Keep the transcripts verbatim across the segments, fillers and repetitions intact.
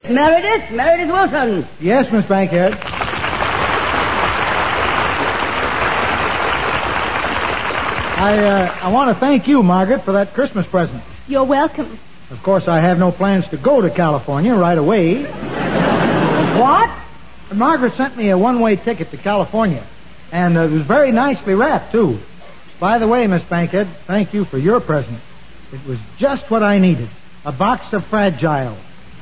Meredith, Meredith Wilson. Yes, Miss Bankhead. I, uh, I want to thank you, Margaret, for that Christmas present. You're welcome. Of course, I have no plans to go to California right away. What? Margaret sent me a one-way ticket to California, and uh, it was very nicely wrapped, too. By the way, Miss Bankhead, thank you for your present. It was just what I needed. A box of Fragile.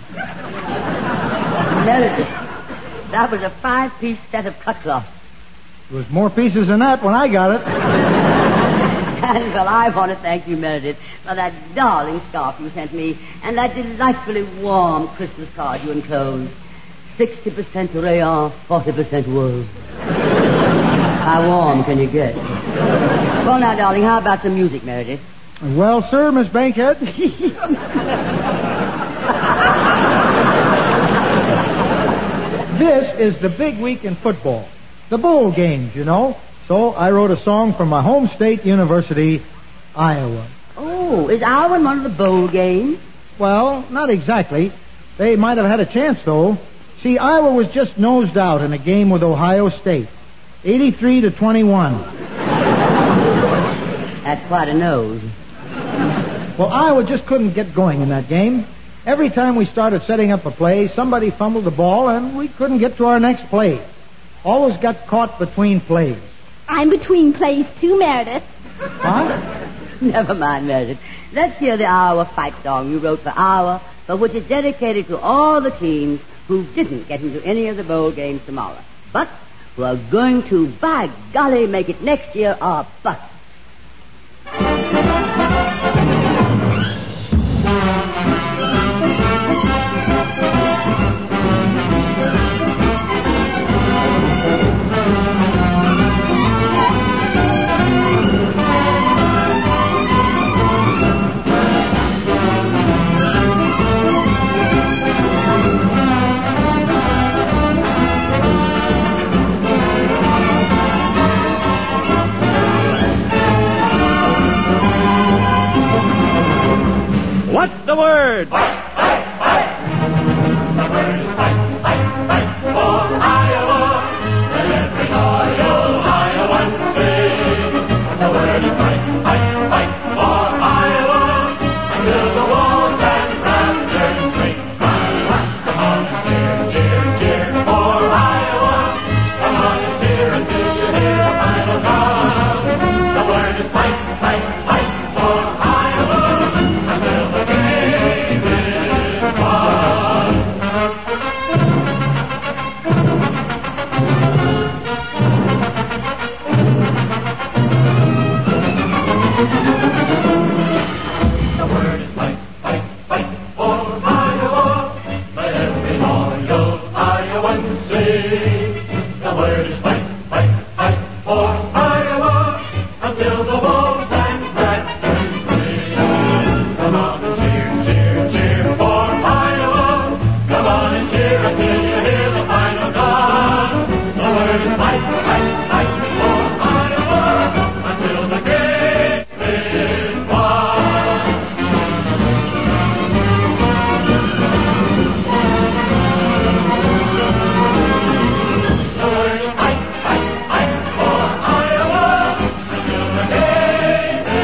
Meredith, that was a five-piece set of cut cloths. There was more pieces than that when I got it. And, well, I want to thank you, Meredith, for that darling scarf you sent me and that delightfully warm Christmas card you enclosed. sixty percent rayon, forty percent wool. How warm can you get? Well, now, darling, how about some music, Meredith? Well, sir, Miss Bankhead. This is the big week in football. The bowl games, you know. So I wrote a song from my home state university, Iowa. Oh, is Iowa in one of the bowl games? Well, not exactly. They might have had a chance, though. See, Iowa was just nosed out in a game with Ohio State. eighty-three to twenty-one. That's quite a nose. Well, Iowa just couldn't get going in that game. Every time we started setting up a play, somebody fumbled the ball, and we couldn't get to our next play. Always got caught between plays. I'm between plays, too, Meredith. Huh? Never mind, Meredith. Let's hear the Iowa fight song you wrote for Iowa, but which is dedicated to all the teams who didn't get into any of the bowl games tomorrow, but who are going to, by golly, make it next year or bust. What's the word? Fight, fight, fight. The word is fight, fight, fight for Iowa. Let every loyal Iowan sing. The word is fight, fight, fight for Iowa. Until the walls and rafters ring. Come on and cheer, cheer, cheer for Iowa. Come on and cheer until you hear the final call. The word is fight, fight, fight for Iowa. Until the game is won. The word is fight, fight, fight for Iowa. Let every loyal Iowan sing. The word is fight, fight, fight for Iowa. Until the walls and rafters ring. Come on and cheer, cheer, cheer for Iowa. Come on and cheer until you hear the final gong. The word is fight, fight, fight for Iowa. Until the game is won. The word is fight, fight, fight for Iowa. Until the game is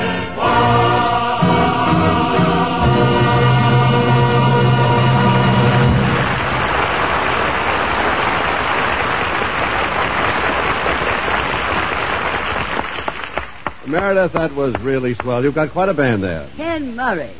Meredith, that was really swell. You've got quite a band there. Ken Murray.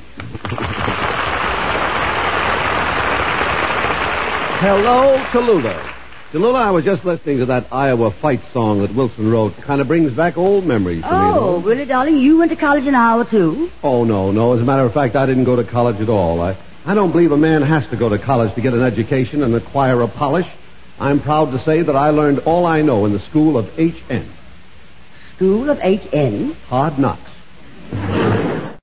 Hello, Tallulah. Tallulah, I was just listening to that Iowa fight song that Wilson wrote. Kind of brings back old memories to me. Oh, really, darling? You went to college in Iowa, too? Oh, no, no. As a matter of fact, I didn't go to college at all. I, I don't believe a man has to go to college to get an education and acquire a polish. I'm proud to say that I learned all I know in the school of H N. School of H N? Hard Knocks.